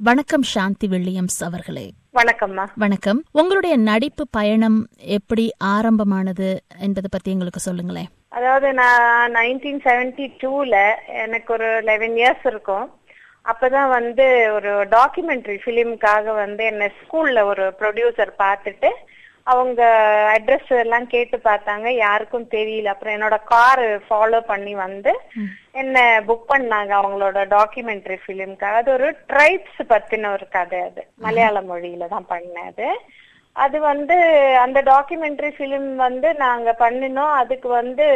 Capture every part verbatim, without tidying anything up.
வணக்கம் சாந்தி வில்லியம்ஸ் அவர்களே. வணக்கம்மா. வணக்கம். உங்களுடைய நடிப்பு பயணம் எப்படி ஆரம்பமானது என்பதை பத்தி எங்களுக்கு சொல்லுங்களேன். அதாவது நான் நைன்டீன் செவன்டி டூல எனக்கு ஒரு லெவன் இயர்ஸ் இருக்கும். அப்பதான் வந்து ஒரு டாக்குமெண்ட்ரி பிலிமுக்காக வந்து என்ன ஸ்கூல்ல ஒரு ப்ரொடியூசர் பார்த்துட்டு அவங்க அட்ரஸ் எல்லாம் கேட்டு பார்த்தாங்க, யாருக்கும் தெரியல. அப்புறம் என்னோட கார் ஃபாலோ பண்ணி வந்து என்ன புக் பண்ணாங்க அவங்களோட டாக்குமெண்ட்ரி பிலிமுக்காக. அது ஒரு ட்ரைப்ஸ் பத்தின ஒரு கதை, அது மலையாள மொழியில தான் பண்ணது. அது வந்து அந்த டாக்குமெண்ட்ரி பிலிம் வந்து நாங்க பண்ணினோம். அதுக்கு வந்து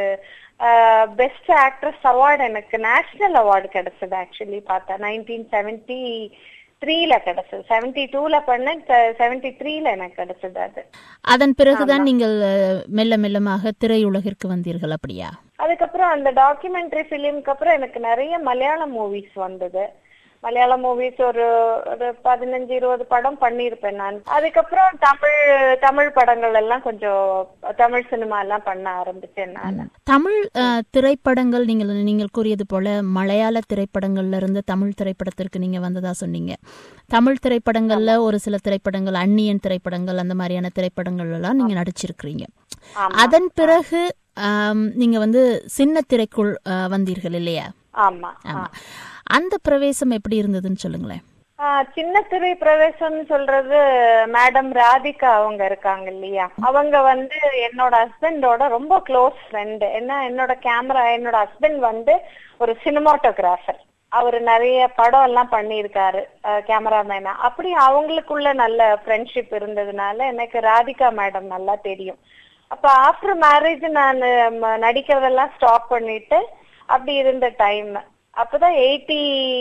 பெஸ்ட் ஆக்ட்ரஸ் அவார்டு எனக்கு நேஷனல் அவார்டு கிடைச்சது. ஆக்சுவலி பார்த்தா நைன்டீன் செவன்டி த்ரீல கிடைச்சது. செவன்டி டூல பண்ண செவன்டி த்ரீல எனக்கு கிடைச்சது. அது அதன் பிறகுதான் நீங்கள் மெல்ல மெல்லமாக திரையுலகிற்கு வந்தீர்கள், அப்படியா? அதுக்கப்புறம் அந்த டாக்குமெண்ட்ரி பிலிம்க்கு அப்புறம் எனக்கு நிறைய மலையாள மூவிஸ் வந்தது. மலையாள மூவிஸ் ஒரு ஒரு பதினஞ்சு இருபது படம் பண்ணிருப்பேன் நான். அதுக்கப்புறம் தமிழ் தமிழ் படங்கள் எல்லாம் கொஞ்சம் தமிழ் சினிமா எல்லாம் பண்ண ஆரம்பிச்சேன் நான். தமிழ் திரைப்படங்கள் நீங்கள் நீங்கள் கூறியது போல மலையாள திரைப்படங்கள்ல இருந்து தமிழ் திரைப்படத்திற்கு நீங்க வந்ததா சொன்னீங்க. தமிழ் திரைப்படங்கள்ல ஒரு சில திரைப்படங்கள், அந்நியன் திரைப்படங்கள், அந்த மாதிரியான திரைப்படங்கள் எல்லாம் நீங்க நடிச்சிருக்கிறீங்க. அதன் பிறகு நீங்க வந்து சின்ன திரைக்குள் வந்தீர்கள் இல்லையா? ஆமா. அந்த பிரவேசம் எப்படி இருந்ததுன்னு சொல்லுங்களேன். சின்ன திரை பிரவேசம் சொல்றது மேடம் ராதிகா அவங்க இருக்காங்க இல்லையா, அவங்க வந்து என்னோட ஹஸ்பண்டோட ரொம்ப க்ளோஸ் ஃப்ரெண்டு. ஏன்னா என்னோட கேமரா என்னோட ஹஸ்பண்ட் வந்து ஒரு சினிமாட்டோகிராஃபர். அவரு நிறைய படம் எல்லாம் பண்ணியிருக்காரு கேமராமேனா. அப்படி அவங்களுக்குள்ள நல்ல ஃப்ரெண்ட்ஷிப் இருந்ததுனால எனக்கு ராதிகா மேடம் நல்லா தெரியும். அப்ப ஆஃப்டர் மேரேஜ் நான் நடிக்கிறதெல்லாம் ஸ்டாப் பண்ணிட்டு அப்படி இருந்த டைம். அப்பதான் எயிட்டி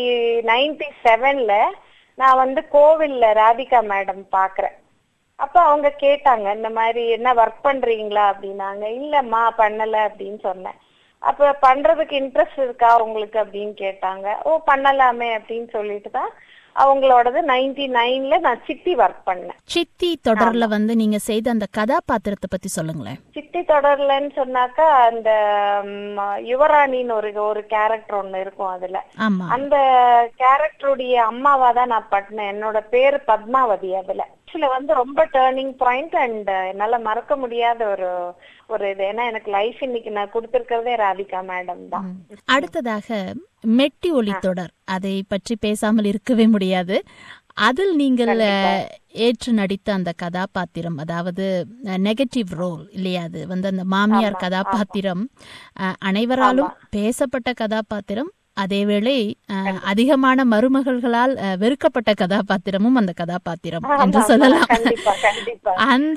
நைன்டி செவன்ல நான் வந்து கோவில்ல ராதிகா மேடம் பாக்குறேன். அப்ப அவங்க கேட்டாங்க, இந்த மாதிரி என்ன ஒர்க் பண்றீங்களா அப்படின்னாங்க. இல்லம்மா பண்ணல அப்படின்னு சொன்னேன். அப்ப பண்றதுக்கு இன்ட்ரெஸ்ட் இருக்கா உங்களுக்கு அப்படின்னு கேட்டாங்க. ஓ பண்ணலாமே அப்படின்னு சொல்லிட்டு தான் அவங்களோடது நைன்டி நைன்ல நான் சித்தி ஒர்க் பண்ணேன். சித்தி தொடர்ல வந்து நீங்க செய்த அந்த கதாபாத்திரத்தை பத்தி சொல்லுங்களேன். சித்தி தொடர்லன்னு சொன்னாக்கா அந்த யுவராணின்னு ஒரு ஒரு கேரக்டர் ஒண்ணு இருக்கும். அதுல அந்த கேரக்டருடைய அம்மாவா தான் நான் பண்ணேன். என்னோட பேரு பத்மாவதி. அதுல ஆக்சுவலி வந்து ரொம்ப டேர்னிங் பாயிண்ட் அண்ட் என்னால மறக்க முடியாத ஒரு ஒரு இது. ஏன்னா எனக்கு லைஃப் இன்னைக்கு நான் கொடுத்திருக்கிறதே ராதிகா மேடம் தான். அடுத்ததாக மெட்டி ஒலி தொடர், அதை பற்றி பேசாமல் இருக்கவே முடியாது. அதில் நீங்கள் ஏற்று நடித்த அந்த கதாபாத்திரம், அதாவது நெகட்டிவ் ரோல் இல்லையா, அது வந்து அந்த மாமியார் கதாபாத்திரம் அனைவராலும் பேசப்பட்ட கதாபாத்திரம். அதேவேளை அதிகமான மருமகள்களால் வெறுக்கப்பட்ட கதாபாத்திரமும் அந்த கதாபாத்திரம் என்று சொல்லலாம். அந்த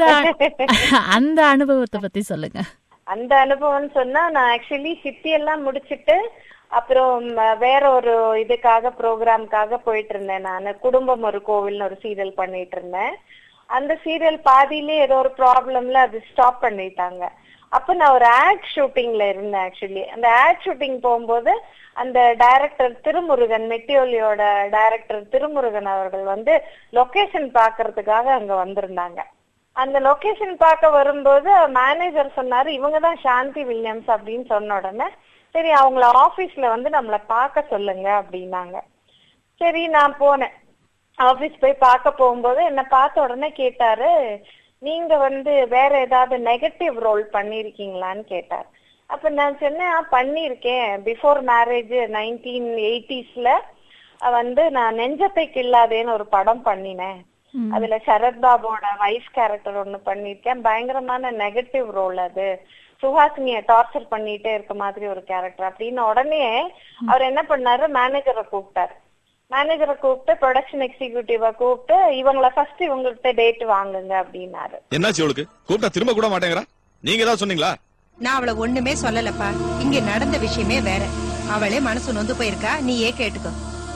அந்த அனுபவத்தை பத்தி சொல்லுங்க. அந்த அனுபவம் சொன்னா, நான் ஆக்சுவலி சித்தி எல்லாம் முடிச்சிட்டு அப்புறம் வேற ஒரு இதுக்காக ப்ரோக்ராம்காக போயிட்டு இருந்தேன். நான் குடும்பம் ஒரு கோவில்னு ஒரு சீரியல் பண்ணிட்டு இருந்தேன். அந்த சீரியல் பாதியிலே ஏதோ ஒரு ப்ராப்ளம்ல அது ஸ்டாப் பண்ணிட்டாங்க. அப்ப நான் ஒரு ஆட் ஷூட்டிங்ல இருந்தேன். ஆக்சுவலி அந்த ஆட் ஷூட்டிங் போகும்போது அந்த டைரக்டர் திருமுருகன், மெட்டியோலியோட டைரக்டர் திருமுருகன் அவர்கள் வந்து லொகேஷன் பாக்குறதுக்காக அங்க வந்திருந்தாங்க. அந்த லொகேஷன் பார்க்க வரும்போது மேனேஜர் சொன்னாரு, இவங்கதான் சாந்தி வில்லியம்ஸ் அப்படின்னு சொன்ன உடனே சரி அவங்கள ஆபீஸ்ல வந்து நம்மள பார்க்க சொல்லுங்க அப்படின்னாங்க. சரி நான் போனேன். ஆபீஸ் போய் பார்க்க போகும்போது என்ன பார்த்த உடனே கேட்டாரு, நீங்க வந்து வேற ஏதாவது நெகட்டிவ் ரோல் பண்ணிருக்கீங்களான்னு கேட்டார். அப்ப நான் சொன்னேன் பண்ணிருக்கேன். பிஃபோர் மேரேஜ் நைன்டீன் எயிட்டிஸ்ல வந்து நான் நெஞ்சத்தை கில்லாதேன்னு ஒரு படம் பண்ணினேன். அதுல சரத்பாபோட வைஃப் கேரக்டர் ஒண்ணு பண்ணிருக்கேன். பயங்கரமான நெகட்டிவ் ரோல். அது சுஹாசினிய டார்ச்சர் பண்ணிட்டே இருக்க மாதிரி ஒரு கேரக்டர் அப்படின்னு. உடனே அவர் என்ன பண்ணாரு, மேனேஜரை கூப்பிட்டாரு. மேனேஜரை கூப்பிட்டு ப்ரொடக்ஷன் எக்ஸிகியூட்டிவ கூப்பிட்டு இவங்கள ஃபர்ஸ்ட் இவங்கள்ட்ட டேட் வாங்குங்க அப்படின்னாரு. என்னாச்சு அவளுக்கு? கூப்பிட்டா திரும்ப கூட மாட்டேங்கிறா. நீங்க ஏதாவது சொன்னீங்களா? நான் அவளை ஒண்ணுமே சொல்லலப்பா. இங்க நடந்த விஷயமே வேற. அவளே மனசு நொந்து போயிருக்கா, நீ ஏ கேட்டுக்கோ.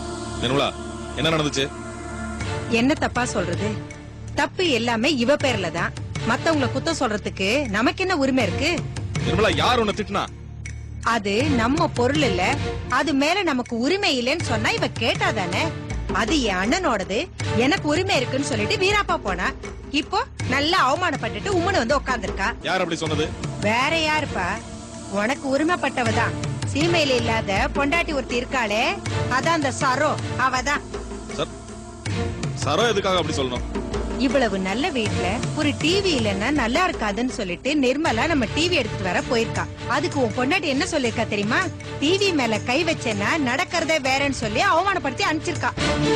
என்ன நடந்துச்சு? என்ன தப்பா சொல்றது? தப்பு எல்லாமே இவ பேர்ல தான். மத்தவங்கள குத்தம் சொல்றதுக்கு நமக்கு என்ன உரிமை இருக்கு? யார் உன்னை திட்டினா? அது நம்ம பொருள் இல்ல, அது மேல நமக்கு உரிமை இல்லைன்னு சொன்னா இவ கேட்டாதானே. அது என் அண்ணனோடது, எனக்கு உரிமை இருக்குன்னு சொல்லிட்டு வீராப்பா போனா. இப்போ நல்லா அவமானப்பட்டுட்டு உம்மனு வந்து உட்கார்ந்துருக்கா. யார் அப்படி சொன்னது? வேற யாருப்பா, உனக்கு உரிமைப்பட்டவதான். சீமையில இல்லாத பொண்டாட்டி ஒருத்தி இருக்காளே, அதான் அந்த சரோ, அவதான். சரோ எதுக்காக அப்படி சொல்லணும்? இவ்வளவு நல்ல வீட்ல ஒரு டிவி இல்லன்னா நல்லா இருக்காதுன்னு சொல்லிட்டு நிர்மலா நம்ம டிவி எடுத்துட்டு வர போயிருக்கா. அதுக்கு உன் பொண்டாட்டி என்ன சொல்லிருக்கா தெரியுமா? டிவி மேல கை வச்சேன்னா நடக்கிறதே வேறன்னு சொல்லி அவமானப்படுத்தி அனுப்பிச்சிருக்கா.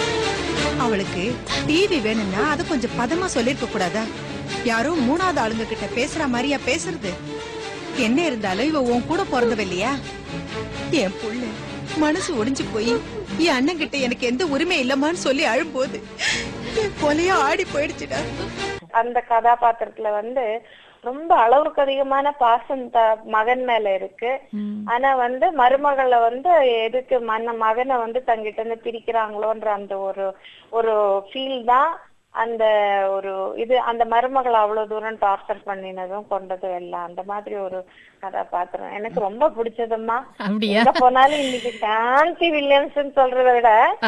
அவளுக்கு டிவி வேணும்னா அது கொஞ்சம் பதமா சொல்லிருக்க கூடாதா? யாரோ மூணாவது ஆளுங்க கிட்ட பேசுற மாதிரியா பேசுறது? என்ன இருந்தாலும் இவ உன் கூட பிறந்தவ இல்லையா? என் புள்ள மனசு ஒடிஞ்சு போய் என் அண்ணன் கிட்ட எனக்கு எந்த உரிமை இல்லமான்னு சொல்லி அழும்போது கொலையா ஆடி போயிடுச்சுடா. அந்த கதாபாத்திரத்துல வந்து ரொம்ப அளவுக்கு அதிகமான பாசம் மகன் மேல இருக்கு. ஆனா வந்து மருமகளை வந்து எதுக்கு மன்ன மகனை வந்து தங்கிட்ட இருந்து பிரிக்கிறாங்களோன்ற அந்த ஒரு ஒரு ஃபீல் தான் அந்த ஒரு இது. அந்த மருமகளை அவ்வளவு தூரம் டார்ச்சர் பண்ணினதும் கொண்டதும் எல்லாம் அந்த மாதிரி ஒரு கதாபாத்திரம் எனக்கு ரொம்ப பிடிச்சதுமா. எங்க போனாலும் இன்னைக்கு சாந்தி வில்லியம்ஸ் சொல்றத விட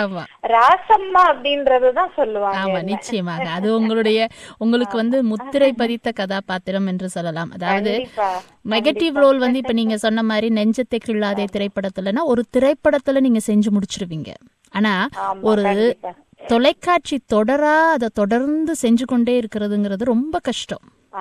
ராசம்மா அப்படின்றதுதான் சொல்லுவாங்க. நிச்சயமாக அது உங்களுடைய உங்களுக்கு வந்து முத்திரை பதித்த கதாபாத்திரம் என்று சொல்லலாம். அதாவது நெகட்டிவ் ரோல் வந்து இப்ப நீங்க சொன்ன மாதிரி நெஞ்சத்தை கிள்ளாதே திரைப்படத்துலன்னா ஒரு திரைப்படத்துல நீங்க செஞ்சு முடிச்சிருவீங்க. ஆனா ஒரு தொலைக்காட்சி தொடரா அதை தொடர்ந்து செஞ்சு கொண்டே இருக்கிறதுங்கிறது ரொம்ப கஷ்டம்.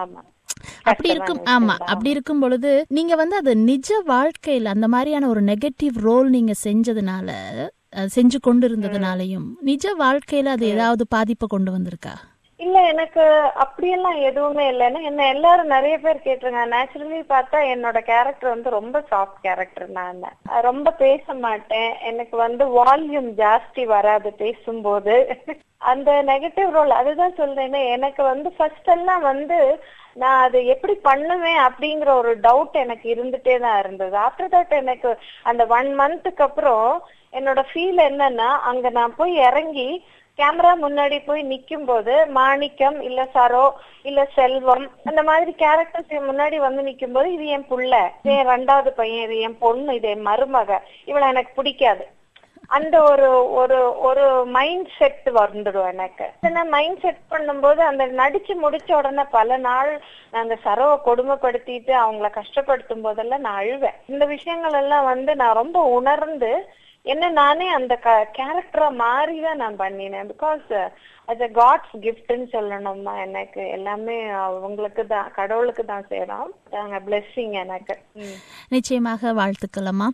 அப்படி இருக்கும். ஆமா, அப்படி இருக்கும் பொழுது நீங்க வந்து அது நிஜ வாழ்க்கையில அந்த மாதிரியான ஒரு நெகட்டிவ் ரோல் நீங்க செஞ்சதுனால செஞ்சு கொண்டு இருந்ததுனாலையும் நிஜ வாழ்க்கையில அது ஏதாவது பாதிப்பை கொண்டு வந்திருக்கா? இல்ல, எனக்கு அப்படியெல்லாம் எதுவுமே இல்லைன்னா என்ன எல்லாரும் நிறைய பேர் கேட்டுருங்க. நேச்சுரலி பார்த்தா என்னோட கேரக்டர் வந்து ரொம்ப சாஃப்ட் கேரக்டர். நான் ரொம்ப பேச மாட்டேன். எனக்கு வந்து வால்யூம் ஜாஸ்தி வராது பேசும்போது. அந்த நெகட்டிவ் ரோல் அதுதான் சொல்றேன். எனக்கு வந்து ஃபர்ஸ்ட் எல்லாம் வந்து நான் அது எப்படி பண்ணுவேன் அப்படிங்கிற ஒரு டவுட் எனக்கு இருந்துட்டே தான் இருந்தது. ஆஃப்டர் தட் எனக்கு அந்த ஒன் மந்த்துக்கு அப்புறம் என்னோட ஃபீல் என்னன்னா, அங்க நான் போய் இறங்கி கேமரா முன்னாடி போய் நிக்கும் போது மாணிக்கம் இல்ல சரோ இல்ல செல்வம் அந்த மாதிரி கேரக்டர்ஸ் முன்னாடி வந்து நிக்கும் போது இது என் புள்ள, இது என் ரெண்டாவது பையன், இது என் பொண்ணு, இது என் மருமக, இவளை எனக்கு பிடிக்காது, அந்த ஒரு ஒரு ஒரு மைண்ட் செட் வந்துடும் எனக்கு. மைண்ட் செட் பண்ணும்போது அந்த நடிச்சு முடிச்ச உடனே பல நாள் நான் அந்த சரோவை கொடுமைப்படுத்திட்டு அவங்கள கஷ்டப்படுத்தும் போதெல்லாம் நான் அழுவேன். இந்த விஷயங்கள் எல்லாம் வந்து நான் ரொம்ப உணர்ந்து என்ன நானே அந்த கேரக்டரா மாறிதான் நான் பண்ணினேன். பிகாஸ் அது காட்ஸ் கிஃப்ட்னு சொல்லணும்னா எனக்கு எல்லாமே அவங்களுக்கு தான், கடவுளுக்கு தான் சேரும். பிளெஸிங் எனக்கு. நிச்சயமாக வாழ்த்துக்களம்மா.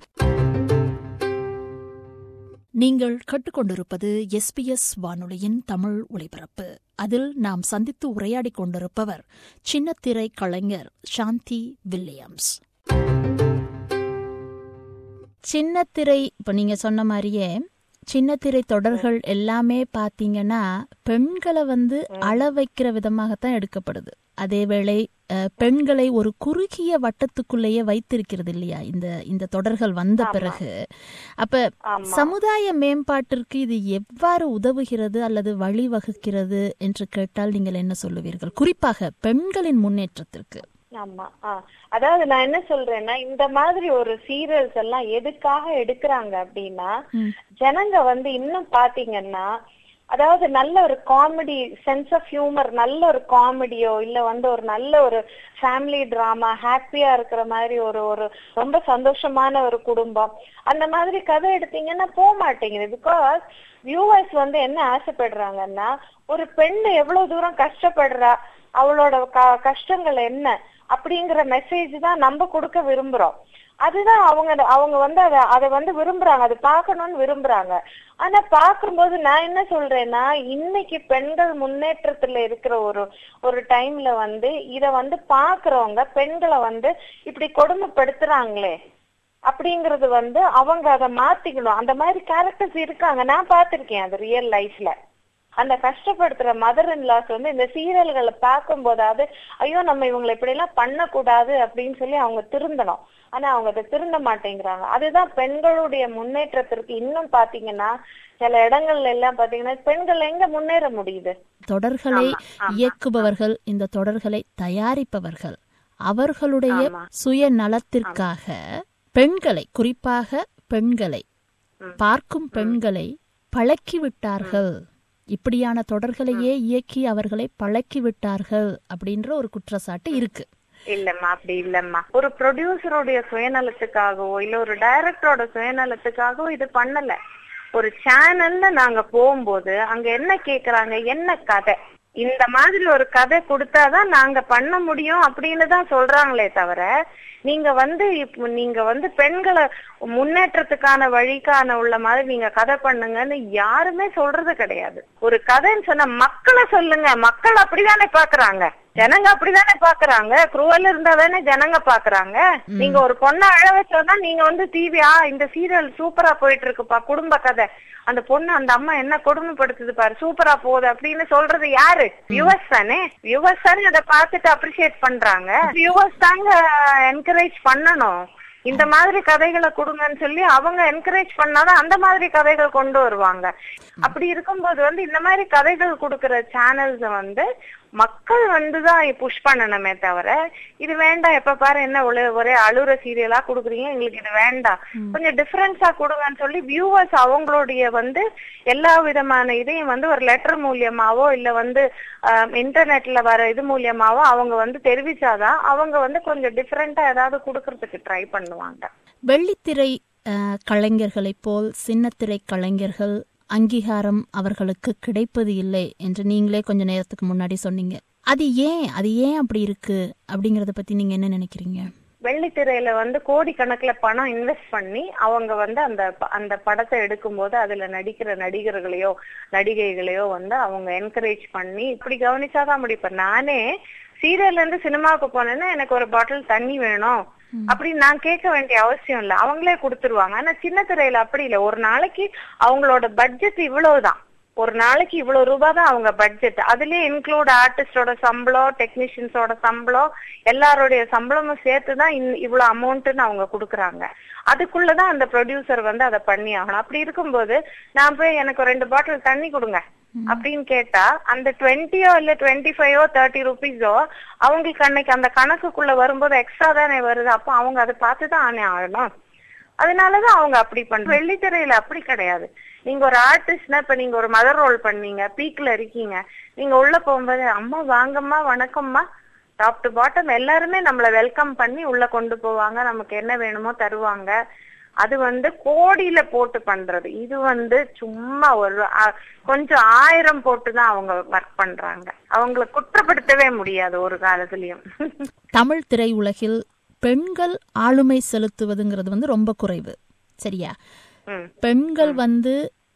நீங்கள் கேட்டுக்கொண்டிருப்பது எஸ்பிஎஸ் வானொலியின் தமிழ் ஒலிபரப்பு. அதில் நாம் சந்தித்து உரையாடி கொண்டிருப்பவர் சின்னத்திரை கலைஞர் சாந்தி வில்லியம்ஸ். சின்னத்திரை இப்ப நீங்க சொன்ன மாதிரியே சின்னத்திரை தொடர்கள் எல்லாமே பாத்தீங்கன்னா பெண்களை வந்து அள வைக்கிற விதமாகத்தான் எடுக்கப்படுது. அதேவேளை பெண்களை ஒரு குறுகிய வட்டத்துக்குள்ளேயே வைத்திருக்கிறது இல்லையா இந்த இந்த தொடர்கள் வந்த பிறகு. அப்ப சமுதாய மேம்பாட்டிற்கு இது எவ்வாறு உதவுகிறது அல்லது வழிவகுக்கிறது என்று கேட்டால் நீங்கள் என்ன சொல்லுவீர்கள், குறிப்பாக பெண்களின் முன்னேற்றத்திற்கு? ஆமா, அதாவது நான் என்ன சொல்றேன்னா, இந்த மாதிரி ஒரு சீரியல்ஸ் எல்லாம் எதுக்காக எடுக்கிறாங்க அப்படின்னா, ஜனங்க வந்து இன்னும் பாத்தீங்கன்னா, அதாவது நல்ல ஒரு காமெடி சென்ஸ் ஆஃப் ஹியூமர், நல்ல ஒரு காமெடியோ இல்ல வந்து ஒரு நல்ல ஒரு ஃபேமிலி டிராமா, ஹாப்பியா இருக்கிற மாதிரி ஒரு ஒரு ரொம்ப சந்தோஷமான ஒரு குடும்பம், அந்த மாதிரி கதை எடுத்தீங்கன்னா போக மாட்டேங்குது. பிகாஸ் வியூவர்ஸ் வந்து என்ன ஆசைப்படுறாங்கன்னா, ஒரு பெண் எவ்வளவு தூரம் கஷ்டப்படுறா, அவளோட கஷ்டங்கள் என்ன அப்படிங்கிற மெசேஜ் தான் நம்ம கொடுக்க விரும்புறோம். அதுதான் அவங்க அவங்க வந்து அதை அதை வந்து விரும்புறாங்க, அது பார்க்கணும்னு விரும்புறாங்க. ஆனா பார்க்கும்போது நான் என்ன சொல்றேன்னா, இன்னைக்கு பெண்கள் முன்னேற்றத்துல இருக்கிற ஒரு ஒரு டைம்ல வந்து இத வந்து பாக்குறவங்க பெண்களை வந்து இப்படி கொடுமைப்படுத்துறாங்களே அப்படிங்கறது வந்து அவங்க அதை மாத்திக்கணும். அந்த மாதிரி கேரக்டர்ஸ் இருக்காங்க, நான் பாத்திருக்கேன் அது ரியல் லைஃப்ல. அந்த கஷ்டப்படுத்துற மதர் இன் லாஸ் வந்து இந்த சீரியல்களை பார்க்கும் போதாவது ஐயோ நம்ம இவங்களை இப்படி எல்லாம் பண்ணக்கூடாது அப்படின்னு சொல்லி அவங்க திருந்தணும். ஆனா அவங்க அதை திருந்த மாட்டேங்கிறாங்க. அதுதான் பெண்களுடைய முன்னேற்றத்திற்கு இன்னும் பாத்தீங்கன்னா சில இடங்கள்ல எல்லாம் பாத்தீங்கன்னா பெண்கள் எங்க முன்னேற முடியுது. தொடர்களை இயக்குபவர்கள், இந்த தொடர்களை தயாரிப்பவர்கள் அவர்களுடைய சுய நலத்திற்காக பெண்களை, குறிப்பாக பெண்களை, பார்க்கும் பெண்களை பழக்கிவிட்டார்கள். இப்படியான தொடர்களையே இயக்கி அவர்களை பழக்கி விட்டார்கள் அப்படின்ற ஒரு குற்றச்சாட்டு இருக்கு. இல்லம்மா, அப்படி இல்லம்மா. ஒரு ப்ரொடியூசருடைய சுயநலத்துக்காகவோ இல்ல ஒரு டைரக்டரோட சுயநலத்துக்காகவோ இது பண்ணல. ஒரு சேனல்ல நாங்க போகும்போது அங்க என்ன கேக்குறாங்க, என்ன கதை, இந்த மாதிரி ஒரு கதை கொடுத்தாதான் நாங்க பண்ண முடியும் அப்படின்னு தான் சொல்றாங்களே தவிர, நீங்க வந்து இப்ப நீங்க வந்து பெண்களை முன்னேற்றத்துக்கான வழிக்கான உள்ள மாதிரி நீங்க கதை பண்ணுங்கன்னு யாருமே சொல்றது கிடையாது. ஒரு கதைன்னு சொன்னா மக்களை சொல்லுங்க, மக்கள் அப்படிதானே பாக்குறாங்க, ஜனங்க அப்படிதானே பாக்குறாங்க. குரூவல் இருந்தா தானே ஜனங்க பாக்குறாங்க. நீங்க ஒரு பொண்ணை அழ வச்சோன்னா நீங்க வந்து டிவியா இந்த சீரியல் சூப்பரா போயிட்டு இருக்குப்பா, குடும்ப கதை, அந்த பொண்ணு அந்த அம்மா என்ன கொடுமைப்படுத்துது பாரு, சூப்பரா போகுது அப்படின்னு சொல்றது யாரு? வியூவர்ஸ் தானே. வியூவர்ஸ் தானே அதை பார்த்துட்டு அப்ரிசியேட் பண்றாங்க. வியூவர்ஸ் தாங்க என்கரேஜ் பண்ணணும், இந்த மாதிரி கதைகளை கொடுங்கன்னு சொல்லி அவங்க என்கரேஜ் பண்ணாதான் அந்த மாதிரி கதைகள் கொண்டு வருவாங்க. அப்படி இருக்கும்போது வந்து இந்த மாதிரி கதைகள் கொடுக்கற சேனல்ஸ் வந்து மக்கள் வந்துதான் புஷ் பண்ணணுமே தவிர, இது வேண்டாம் எப்ப பாரு என்ன ஒரே அழுற சீரியலா குடுக்குறீங்க, எங்களுக்கு இது வேண்டாம், கொஞ்சம் டிஃபரன்ஸா கொடுங்கன்னு சொல்லி வியூவர்ஸ் அவங்களுடைய வந்து எல்லா விதமான இதையும் வந்து ஒரு லெட்டர் மூலியமாவோ இல்ல வந்து இன்டர்நெட்ல வர இது மூலியமாவோ அவங்க வந்து தெரிவிச்சாதான் அவங்க வந்து கொஞ்சம் டிஃபரெண்டா ஏதாவது குடுக்கறதுக்கு ட்ரை பண்ணுவாங்க. வெள்ளித்திரை கலைஞர்களை போல் சின்னத்திரை கலைஞர்கள் அங்கீகாரம் அவர்களுக்கு கிடைப்பது இல்லை என்று நீங்களே கொஞ்ச நேரத்துக்கு முன்னாடி சொன்னீங்க. அது ஏன் அது ஏன் அப்படி இருக்கு அப்படிங்கறத பத்தி நீங்க என்ன நினைக்கிறீங்க? வெள்ளித்திரையில வந்து கோடிக்கணக்குல பணம் இன்வெஸ்ட் பண்ணி அவங்க வந்து அந்த அந்த படத்தை எடுக்கும் போது அதுல நடிக்கிற நடிகர்களையோ நடிகைகளையோ வந்து அவங்க என்கரேஜ் பண்ணி இப்படி கவனிச்சாதான் முடிப்பேன். நானே சீரியல்ல இருந்து சினிமாவுக்கு போனேன்னா எனக்கு ஒரு பாட்டில் தண்ணி வேணும் அப்படின்னு நான் கேட்க வேண்டிய அவசியம் இல்ல, அவங்களே கொடுத்துருவாங்க. ஆனா சின்ன திரையில அப்படி இல்ல. ஒரு நாளைக்கு அவங்களோட பட்ஜெட் இவ்வளவுதான், ஒரு நாளைக்கு இவ்வளவு ரூபாய் தான் அவங்க பட்ஜெட். அதுலயே இன்க்ளூட் ஆர்டிஸ்டோட சம்பளம், டெக்னீஷியன்ஸோட சம்பளம், எல்லாருடைய சம்பளமும் சேர்த்துதான் இவ்வளவு அமௌண்ட்னு அவங்க குடுக்குறாங்க. அதுக்குள்ளதான் அந்த ப்ரொடியூசர் வந்து அதை பண்ணி ஆகணும். அப்படி இருக்கும்போது நான் போய் எனக்கு ரெண்டு பாட்டில் தண்ணி கொடுங்க அப்படின்னு கேட்டா அந்த டுவெண்ட்டியோ இல்ல டுவெண்ட்டி ஃபைவோ தேர்ட்டி ருபீஸோ அவங்களுக்கு அன்னைக்கு அந்த கணக்குக்குள்ள வரும்போது எக்ஸ்ட்ரா தானே வருது. அப்போ அவங்க அதை பார்த்துதான் ஆனே ஆகணும். அதனாலதான் அவங்க அப்படி பண்ற. வெள்ளித்திரையில அப்படி கிடையாது. நீங்க ஒரு ஆர்டிஸ்ட்னா இப்ப நீங்க ஒரு மதர் ரோல் பண்ணீங்க, பீக்ல இருக்கீங்க, நீங்க உள்ள போகும்போது அம்மா வாங்கம்மா வணக்கம்மா டாப் டு பாட்டம் எல்லாருமே நம்மள வெல்கம் பண்ணி உள்ள கொண்டு போவாங்க, நமக்கு என்ன வேணுமோ தருவாங்க. அது வந்து கோடியில போட்டு பண்றது. இது வந்து சும்மா ஒரு கொஞ்சம் ஆயிரம் போட்டுதான் அவங்க ஒர்க் பண்றாங்க. அவங்களை குற்றப்படுத்தவே முடியாது ஒரு காலத்திலயும். தமிழ் திரையுலகில் பெண்கள் ஆளுமை செலுத்துவதுங்கிறது வந்து ரொம்ப குறைவு, சரியா? பெண்கள் வந்து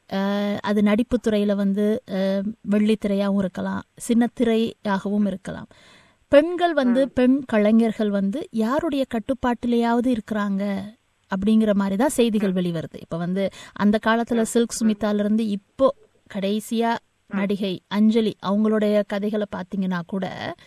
அது நடிப்பு துறையில வந்து வெள்ளித்திரையாகவும் இருக்கலாம், சின்ன திரையாகவும் இருக்கலாம். பெண்கள் வந்து பெண் கலைஞர்கள் வந்து யாருடைய கட்டுப்பாட்டிலேயாவது இருக்கிறாங்க அப்படிங்கிற மாதிரிதான் செய்திகள் வெளிவருது. இப்ப வந்து அந்த காலத்துல சில்க் சுமிதால இருந்து இப்போ கடைசியா நடிகை அஞ்சலி அவங்களுடைய கதைகளை பாத்தீங்கன்னா கூட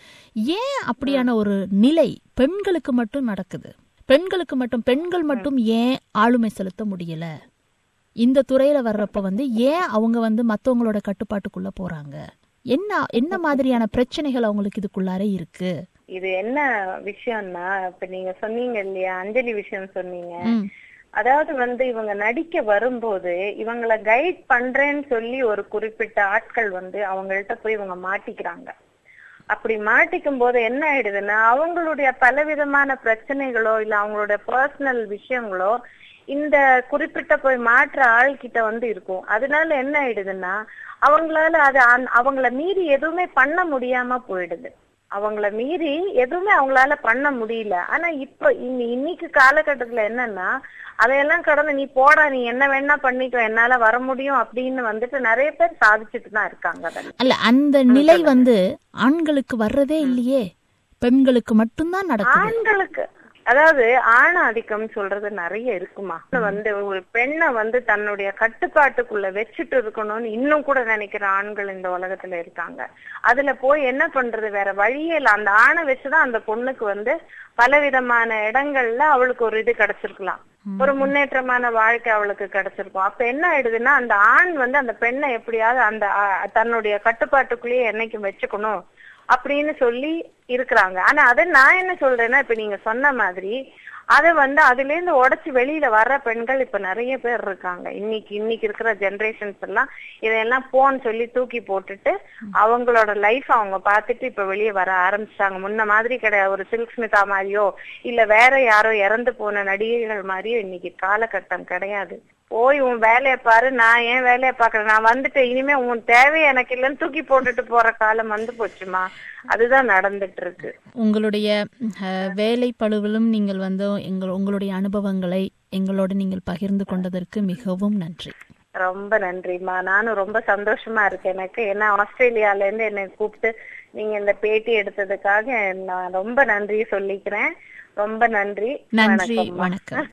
ஏன் அப்படியான ஒரு நிலை பெண்களுக்கு மட்டும் நடக்குது? பெண்களுக்கு மட்டும் பெண்கள் மட்டும் ஏன் ஆளுமை செலுத்த முடியல? இந்த துறையில வர்றப்ப வந்து ஏன் அவங்க வந்து மத்தவங்களோட கட்டுப்பாட்டுக்குள்ள போறாங்க? என்ன என்ன மாதிரியான பிரச்சனைகள் அவங்களுக்கு இதுக்குள்ளார இருக்கு? இது என்ன விஷயம்னா, இப்ப நீங்க சொன்னீங்க இல்லையா அஞ்சலி விஷயம் சொன்னீங்க. அதாவது வந்து இவங்க நடிக்க வரும்போது இவங்களை கைட் பண்றேன்னு சொல்லி ஒரு குறிப்பிட்ட ஆட்கள் வந்து அவங்கள்ட்ட போய் இவங்க மாட்டிக்கிறாங்க. அப்படி மாட்டிக்கும் போது என்ன ஆயிடுதுன்னா அவங்களுடைய பலவிதமான பிரச்சனைகளோ இல்ல அவங்களுடைய பர்சனல் விஷயங்களோ இந்த குறிப்பிட்ட போய் மாற்ற ஆள் கிட்ட வந்து இருக்கும். அதனால என்ன ஆயிடுதுன்னா அவங்களால அது அவங்கள மீறி எதுவுமே பண்ண முடியாம போயிடுது. அவங்கள மீறி எதுவுமே அவங்களால பண்ண முடியல. ஆனா இப்ப இன்னைக்கு காலகட்டத்துல என்னன்னா அதையெல்லாம் கடந்து நீ போடா, நீ என்ன வேணா பண்ணிக்கோ, என்னால வர முடியும் அப்படின்னு வந்துட்டு நிறைய பேர் சாதிச்சுட்டு தான் இருக்காங்க. அல்ல, அந்த நிலை வந்து ஆண்களுக்கு வர்றதே இல்லையே, பெண்களுக்கு மட்டும்தான் நடக்குது. ஆண்களுக்கு அதாவது ஆண் ஆதிக்கம் சொல்றது நிறைய இருக்குமா. வந்து ஒரு பெண்ணை வந்து தன்னுடைய கட்டுப்பாட்டுக்குள்ள வச்சுட்டு இருக்கணும்னு இன்னும் கூட நினைக்கிற ஆண்கள் இந்த உலகத்துல இருக்காங்க. அதுல போய் என்ன பண்றது, வேற வழியே இல்ல. அந்த ஆணை வச்சுதான் அந்த பொண்ணுக்கு வந்து பலவிதமான இடங்கள்ல அவளுக்கு ஒரு இது கிடைச்சிருக்கலாம், ஒரு முன்னேற்றமான வாழ்க்கை அவளுக்கு கிடைச்சிருக்கும். அப்ப என்ன ஆயிடுதுன்னா அந்த ஆண் வந்து அந்த பெண்ணை எப்படியாவது அந்த தன்னுடைய கட்டுப்பாட்டுக்குள்ளேயே என்னைக்கும் வச்சுக்கணும் அப்படின்னு சொல்லி இருக்கிறாங்க. ஆனா அதை நான் என்ன சொல்றேன்னா இப்ப நீங்க சொன்ன மாதிரி அத வந்து அதுல இருந்து உடைச்சு வெளியில வர்ற பெண்கள் இப்ப நிறைய பேர் இருக்காங்க. இன்னைக்கு இன்னைக்கு இருக்கிற ஜெனரேஷன்ஸ் எல்லாம் இதெல்லாம் போன்னு சொல்லி தூக்கி போட்டுட்டு அவங்களோட லைஃப் அவங்க பார்த்துட்டு இப்ப வெளியே வர ஆரம்பிச்சிட்டாங்க. முன்ன மாதிரி கிடையாது, ஒரு சில்க் ஸ்மிதா மாதிரியோ இல்ல வேற யாரோ இறந்து போன நடிகைகள் மாதிரியோ இன்னைக்கு காலகட்டம் கிடையாது. போய் உன் வேலையை பாரு, நான் ஏன் வேலையை பாக்குறேன், நான் வந்துட்டேன், இனிமே உன் தேவை எனக்கு இல்லைன்னு தூக்கி போட்டுட்டு போற காலம் வந்து போச்சுமா. அதுதான் நடந்துட்டு இருக்கு. உங்களுடைய வேலை பளுவிலும் நீங்கள் வந்து எங்கள் உங்களுடைய அனுபவங்களை எங்களோடு நீங்கள் பகிர்ந்து கொண்டதற்கு மிகவும் நன்றி. ரொம்ப நன்றிமா. நானும் ரொம்ப சந்தோஷமா இருக்கேன் எனக்கு. ஏன்னா ஆஸ்திரேலியால இருந்து என்னை கூப்பிட்டு நீங்க இந்த பேட்டி எடுத்ததுக்காக நான் ரொம்ப நன்றி சொல்லிக்கிறேன். ரொம்ப நன்றி. நன்றி, வணக்கம்.